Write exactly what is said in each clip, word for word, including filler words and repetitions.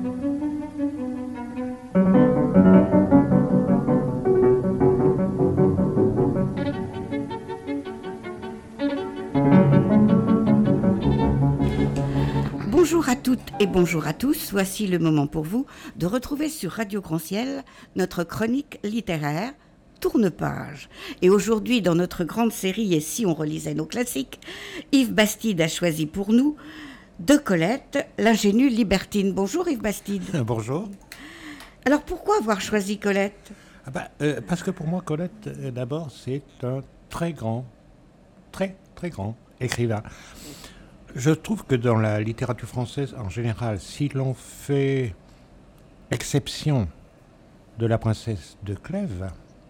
Bonjour à toutes et bonjour à tous. Voici le moment pour vous de retrouver sur Radio Grand Ciel notre chronique littéraire Tourne-page. Et aujourd'hui, dans notre grande série « Et si on relisait nos classiques ?», Yves Bastide a choisi pour nous de Colette, l'ingénue libertine. Bonjour Yves Bastide. Bonjour. Alors pourquoi avoir choisi Colette ? ah bah, euh, Parce que pour moi, Colette, euh, d'abord, c'est un très grand, très, très grand écrivain. Je trouve que dans la littérature française, en général, si l'on fait exception de la princesse de Clèves,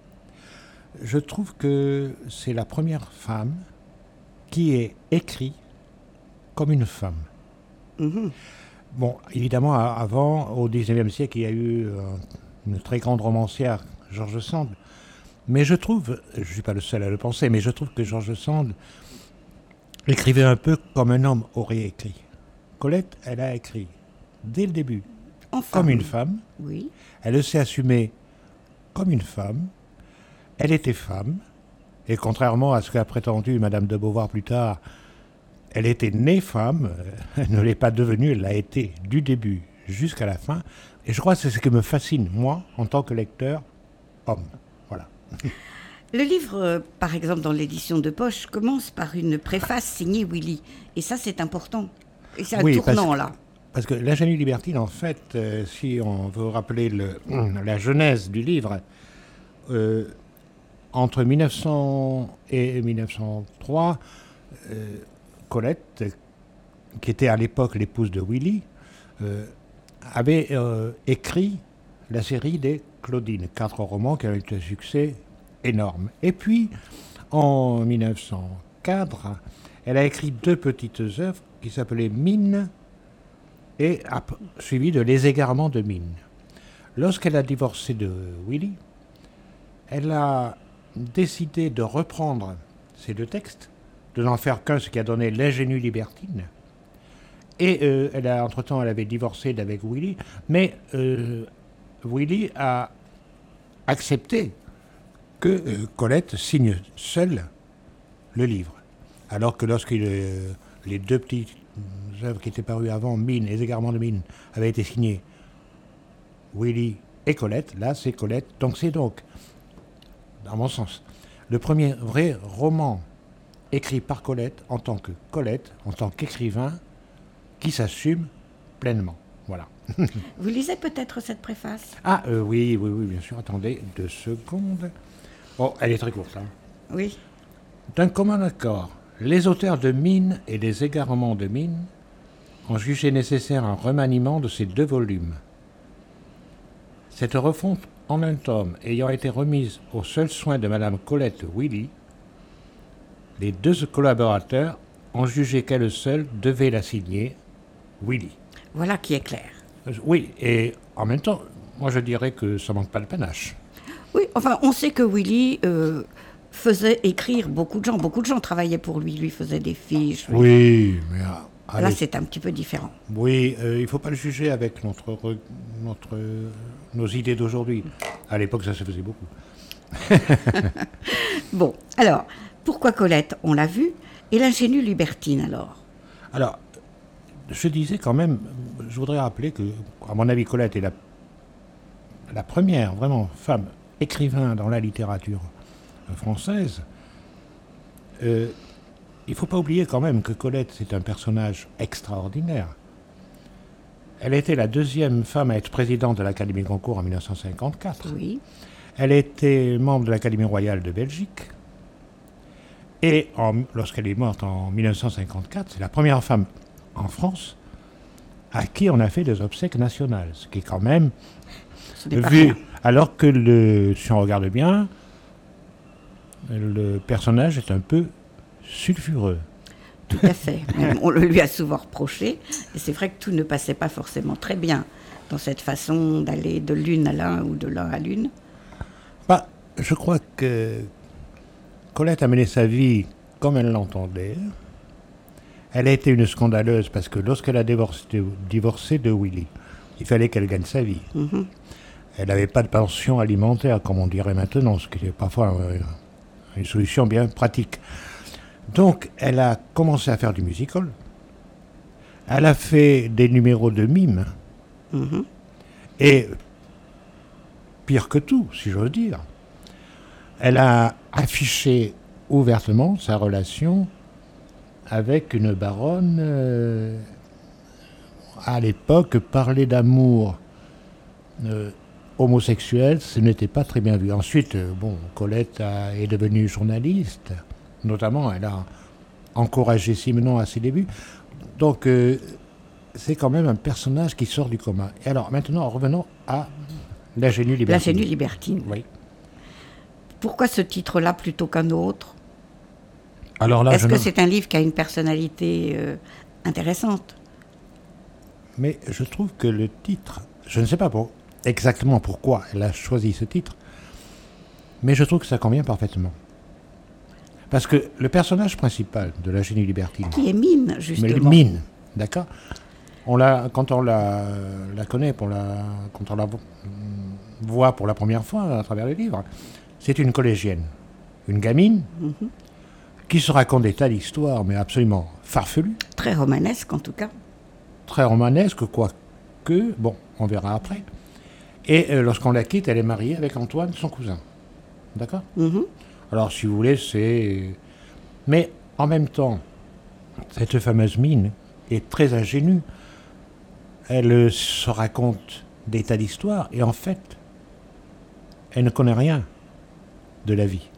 je trouve que c'est la première femme qui est écrite comme une femme. Mmh. Bon, évidemment, avant, au dix-neuvième siècle, il y a eu euh, une très grande romancière, George Sand. Mais je trouve, je ne suis pas le seul à le penser, mais je trouve que George Sand écrivait un peu comme un homme aurait écrit. Colette, elle a écrit dès le début en comme une femme. Oui. Elle se assumer comme une femme. Elle était femme. Et contrairement à ce qu'a prétendu Madame de Beauvoir plus tard, elle était née femme. Elle ne l'est pas devenue, elle l'a été du début jusqu'à la fin. Et je crois que c'est ce qui me fascine, moi, en tant que lecteur, homme. Voilà. Le livre, par exemple, dans l'édition de poche, commence par une préface signée Willy. Et ça, c'est important. Et c'est un oui, tournant, parce, là. Parce que l'ingénue libertine, en fait, euh, si on veut rappeler le, la genèse du livre, euh, entre mille neuf cents et mille neuf cent trois, euh, Colette, qui était à l'époque l'épouse de Willy, euh, avait euh, écrit la série des Claudines, quatre romans qui ont eu un succès énorme. Et puis, en mille neuf cent quatre, elle a écrit deux petites œuvres qui s'appelaient Mine et suivies de Les égarements de Mine. Lorsqu'elle a divorcé de Willy, elle a décidé de reprendre ces deux textes, de n'en faire qu'un, ce qui a donné l'ingénue libertine. Et euh, elle a, entre-temps, elle avait divorcé d'avec Willy, mais euh, Willy a accepté que euh, Colette signe seule le livre. Alors que lorsque euh, les deux petites œuvres qui étaient parues avant, Mine, Les égarements de Mine, avaient été signées Willy et Colette, là c'est Colette. Donc c'est donc, dans mon sens, le premier vrai roman écrit par Colette en tant que Colette, en tant qu'écrivain, qui s'assume pleinement. Voilà. Vous lisez peut-être cette préface ? Ah euh, oui, oui, oui, bien sûr. Attendez deux secondes. Oh, elle est très courte. Hein. Oui. D'un commun accord, les auteurs de Mine et des égarements de Mine ont jugé nécessaire un remaniement de ces deux volumes. Cette refonte en un tome ayant été remise au seul soin de Madame Colette Willy, les deux collaborateurs ont jugé qu'elle seule devait la signer, Willy. Voilà qui est clair. Oui, et en même temps, moi je dirais que ça manque pas de panache. Oui, enfin, on sait que Willy euh, faisait écrire beaucoup de gens. Beaucoup de gens travaillaient pour lui, lui faisait des fiches. Lui. Oui, mais... Allez. Là, c'est un petit peu différent. Oui, euh, il ne faut pas le juger avec notre, notre, nos idées d'aujourd'hui. À l'époque, ça se faisait beaucoup. Bon, alors, pourquoi Colette ? On l'a vu. Et l'ingénue libertine, alors ? Alors, je disais quand même, je voudrais rappeler que, à mon avis, Colette est la, la première, vraiment, femme écrivain dans la littérature française. Euh, il ne faut pas oublier quand même que Colette, c'est un personnage extraordinaire. Elle était la deuxième femme à être présidente de l'Académie Goncourt en dix-neuf cent cinquante-quatre. Oui. Elle était membre de l'Académie royale de Belgique. Et en, lorsqu'elle est morte en dix-neuf cent cinquante-quatre, c'est la première femme en France à qui on a fait des obsèques nationales. Ce qui est quand même vu, alors que le, si on regarde bien, le personnage est un peu sulfureux. Tout à fait. On le lui a souvent reproché. Et c'est vrai que tout ne passait pas forcément très bien dans cette façon d'aller de l'une à l'un ou de l'un à l'une. Bah, je crois que Colette a mené sa vie comme elle l'entendait. Elle a été une scandaleuse parce que lorsqu'elle a divorcé, divorcé de Willy, Il fallait qu'elle gagne sa vie. Mm-hmm. Elle n'avait pas de pension alimentaire, comme on dirait maintenant, ce qui est parfois euh, une solution bien pratique. Donc, elle a commencé à faire du musical. Elle a fait des numéros de mime. Mm-hmm. Et, pire que tout, si j'ose dire, elle a affiché ouvertement sa relation avec une baronne. Euh, à l'époque, parler d'amour euh, homosexuel, ce n'était pas très bien vu. Ensuite, euh, bon, Colette a, est devenue journaliste. Notamment, elle a encouragé Simenon à ses débuts. Donc, euh, c'est quand même un personnage qui sort du commun. Et alors, maintenant, revenons à l'ingénue libertine. L'ingénue libertine. Oui. Pourquoi ce titre-là plutôt qu'un autre? Alors là, Est-ce je que ne- c'est un livre qui a une personnalité euh, intéressante? Mais je trouve que le titre, je ne sais pas pour, exactement pourquoi elle a choisi ce titre, mais je trouve que ça convient parfaitement. Parce que le personnage principal de la génie libertine, Qui est Mine, mais justement. le mine, d'accord, on l'a, quand on la, la connaît, pour la, quand on la vo- voit pour la première fois à travers le livre, c'est une collégienne, une gamine, Mhm. qui se raconte des tas d'histoires, mais absolument farfelues, Très romanesque, en tout cas. très romanesque, quoique, bon, on verra après. Et euh, lorsqu'on la quitte, elle est mariée avec Antoine, son cousin. D'accord? Mhm. Alors, si vous voulez, c'est... Mais, en même temps, cette fameuse Mine est très ingénue. Elle euh, se raconte des tas d'histoires, et en fait, elle ne connaît rien de la vie.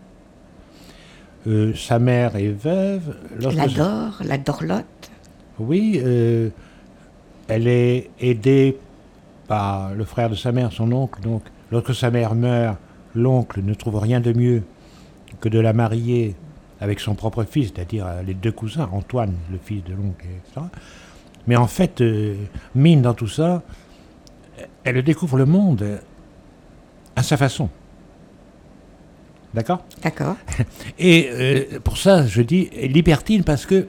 Euh, sa mère est veuve. lorsque La sa- Dore, la Dorlote. Oui, euh, elle est aidée par le frère de sa mère, son oncle. Donc, lorsque sa mère meurt, l'oncle ne trouve rien de mieux que de la marier avec son propre fils, c'est-à-dire euh, les deux cousins, Antoine, le fils de l'oncle, et cetera. Mais en fait, euh, Mine, dans tout ça, elle découvre le monde euh, à sa façon. D'accord ? D'accord. Et euh, pour ça, je dis libertine parce que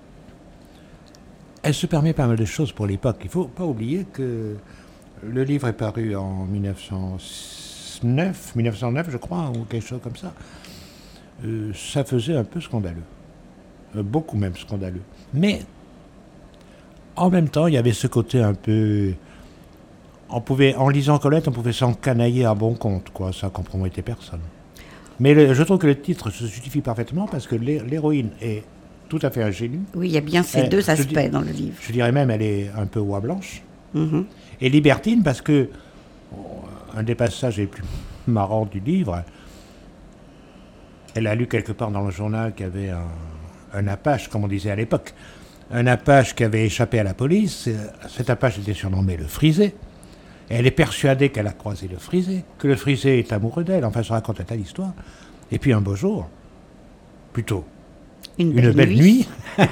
elle se permet pas mal de choses pour l'époque. Il ne faut pas oublier que le livre est paru en mille neuf cent neuf, mille neuf cent neuf, je crois, ou quelque chose comme ça. Euh, ça faisait un peu scandaleux. Euh, beaucoup même scandaleux. Mais en même temps, il y avait ce côté un peu... On pouvait, en lisant Colette, on pouvait s'encanailler à bon compte, quoi. Ça compromettait personne. Mais le- je trouve que le titre se justifie parfaitement parce que l'hé- l'héroïne est tout à fait ingénue. Oui, il y a bien ces Eh, deux je aspects dis- dans le livre. Je dirais même elle est un peu oie blanche. Mhm. Et libertine parce que bon, un des passages les plus marrants du livre, elle a lu quelque part dans le journal qu'il y avait un, un Apache, comme on disait à l'époque, un Apache qui avait échappé à la police. Cet Apache était surnommé le Frisé. Et elle est persuadée qu'elle a croisé le Frisé, que le Frisé est amoureux d'elle. Enfin, ça raconte un tas d'histoires. Et puis un beau jour, plutôt Une une belle, belle nuit. nuit,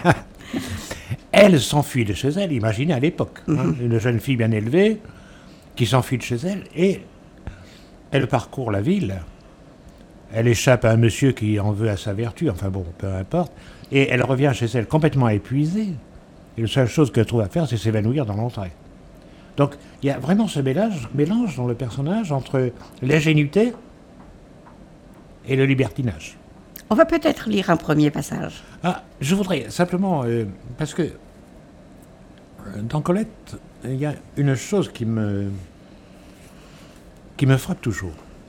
elle s'enfuit de chez elle, imaginez à l'époque, hein, Mhm. une jeune fille bien élevée qui s'enfuit de chez elle et elle parcourt la ville. Elle échappe à un monsieur qui en veut à sa vertu, enfin bon, peu importe, et elle revient chez elle complètement épuisée. Et la seule chose qu'elle trouve à faire, c'est s'évanouir dans l'entrée. Donc, il y a vraiment ce mélange, mélange dans le personnage entre l'ingénuité et le libertinage. On va peut-être lire un premier passage. Ah, je voudrais simplement, euh, parce que euh, dans Colette, il y a une chose qui me, qui me frappe toujours.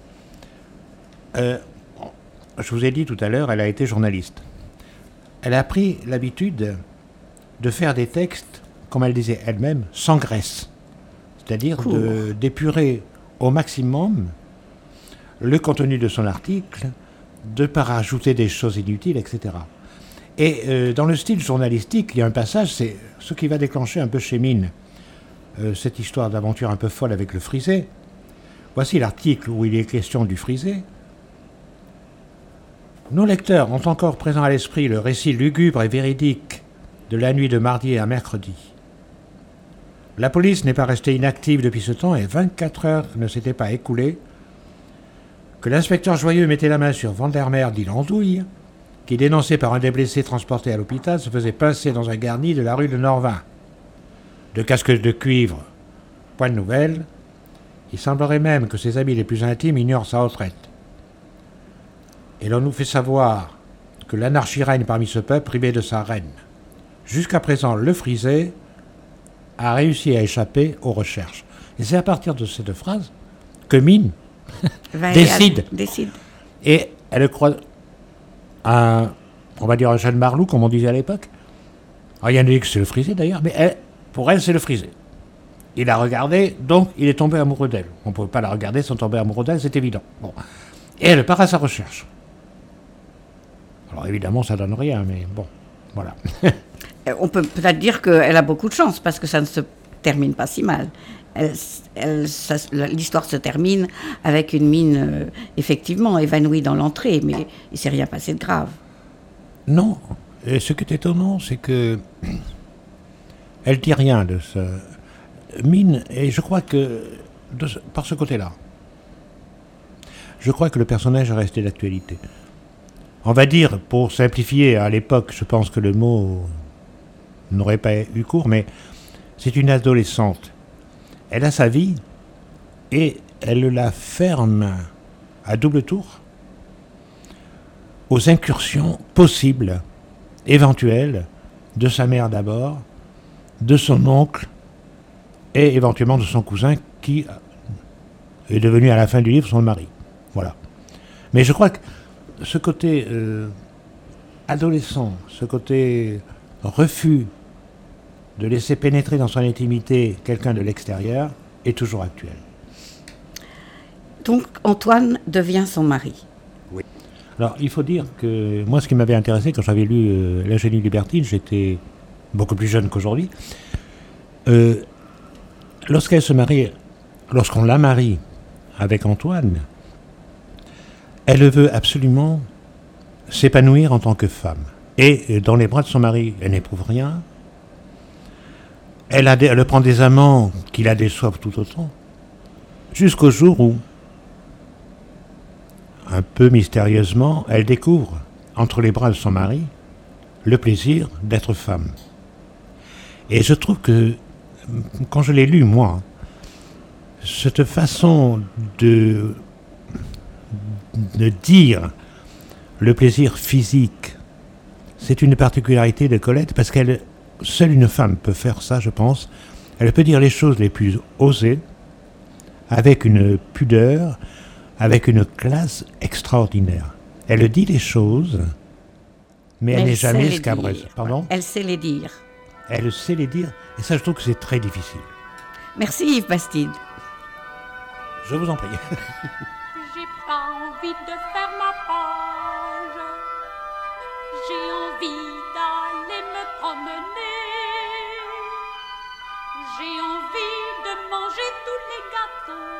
Euh, je vous ai dit tout à l'heure, elle a été journaliste. Elle a pris l'habitude de faire des textes, comme elle disait elle-même, sans graisse. C'est-à-dire Court. de- d'épurer au maximum le contenu de son article, de ne pas rajouter des choses inutiles, et cetera. Et euh, dans le style journalistique, il y a un passage, c'est ce qui va déclencher un peu chez Mine euh, cette histoire d'aventure un peu folle avec le Frisé. Voici l'article où il est question du Frisé. Nos lecteurs ont encore présent à l'esprit le récit lugubre et véridique de la nuit de mardi à mercredi. La police n'est pas restée inactive depuis ce temps et vingt-quatre heures ne s'étaient pas écoulées que l'inspecteur Joyeux mettait la main sur Vandermeer dit l'Andouille, qui, dénoncé par un des blessés transportés à l'hôpital, se faisait pincer dans un garni de la rue de Norvin. De casquettes de cuivre Point de nouvelles. Il semblerait même que ses amis les plus intimes ignorent sa retraite. Et l'on nous fait savoir que l'anarchie règne parmi ce peuple privé de sa reine. Jusqu'à présent, le Frisé a réussi à échapper aux recherches. Et c'est à partir de cette phrase que Mine décide. décide. Et elle croit à, on va dire, un jeune Marlou, comme on disait à l'époque. Alors, il y en a dit que c'est le Frisé d'ailleurs, mais elle, pour elle, c'est le Frisé. Il a regardé, donc il est tombé amoureux d'elle. On ne pouvait pas la regarder sans tomber amoureux d'elle, c'est évident. Bon. Et elle part à sa recherche. Alors évidemment, ça donne rien, mais bon, voilà. On peut peut-être dire qu'elle a beaucoup de chance, parce que ça ne se termine pas si mal. Elle, elle, ça, l'histoire se termine avec une Mine, euh, effectivement, évanouie dans l'entrée, mais il ne s'est rien passé de grave. Non. Et ce qui est étonnant, c'est que elle dit rien de ce Mine, et je crois que, de ce, par ce côté-là, je crois que le personnage est resté d'actualité. On va dire, pour simplifier, à l'époque, je pense que le mot n'aurait pas eu cours, mais c'est une adolescente. Elle a sa vie et elle la ferme à double tour aux incursions possibles, éventuelles, de sa mère d'abord, de son oncle et éventuellement de son cousin qui est devenu à la fin du livre son mari. Voilà. Mais je crois que ce côté euh, adolescent, ce côté refus de laisser pénétrer dans son intimité quelqu'un de l'extérieur est toujours actuel. Donc Antoine devient son mari. Oui. Alors il faut dire que moi ce qui m'avait intéressé quand j'avais lu euh, L'ingénue libertine, j'étais beaucoup plus jeune qu'aujourd'hui. Euh, lorsqu'elle se marie, lorsqu'on la marie avec Antoine, elle veut absolument s'épanouir en tant que femme. Et dans les bras de son mari, elle n'éprouve rien. Elle, a des, elle prend des amants qui la déçoivent tout autant. Jusqu'au jour où, un peu mystérieusement, elle découvre, entre les bras de son mari, le plaisir d'être femme. Et je trouve que, quand je l'ai lu, moi, cette façon de... de dire le plaisir physique, c'est une particularité de Colette parce qu'elle, seule une femme peut faire ça, je pense. Elle peut dire les choses les plus osées, avec une pudeur, avec une classe extraordinaire. Elle dit les choses, mais, mais elle, elle n'est jamais scabreuse. Pardon ? Elle sait les dire. Elle sait les dire, et ça je trouve que c'est très difficile. Merci Yves Bastide. Je vous en prie. J'ai pas envie de faire ma page. J'ai envie d'aller me promener. J'ai envie de manger tous les gâteaux.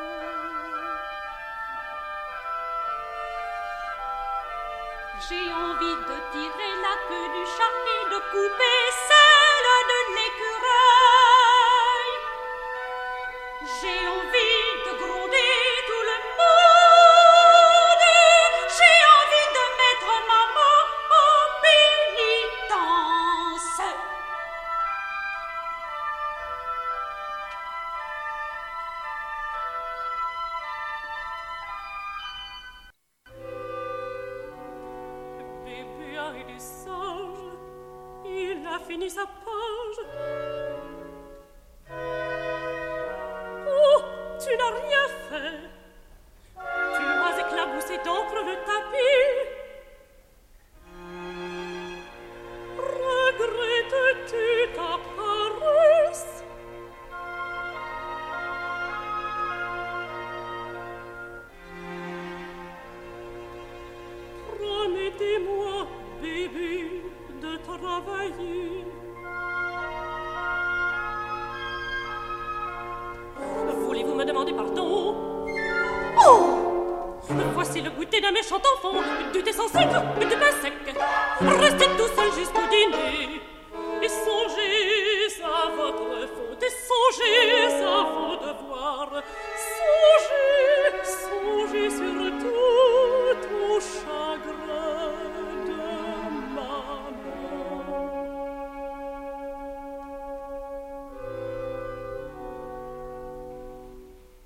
J'ai envie de tirer la queue du chat et de couper celle de l'écureuil. J'ai envie de gronder tout le monde. J'ai envie de mettre maman en pénitence. Bébé a été sage, il a fini sa page. Tu n'as rien fait. Tu as éclaboussé d'encre le tapis. Regrettes-tu ta paresse? Promettez-moi, bébé, de travailler. Voulez-vous me demander pardon? Oh! Voici le goûter d'un méchant enfant, du thé sans sucre et du pain sec. Restez tout seul jusqu'au dîner et songez à votre faute, et songez à votre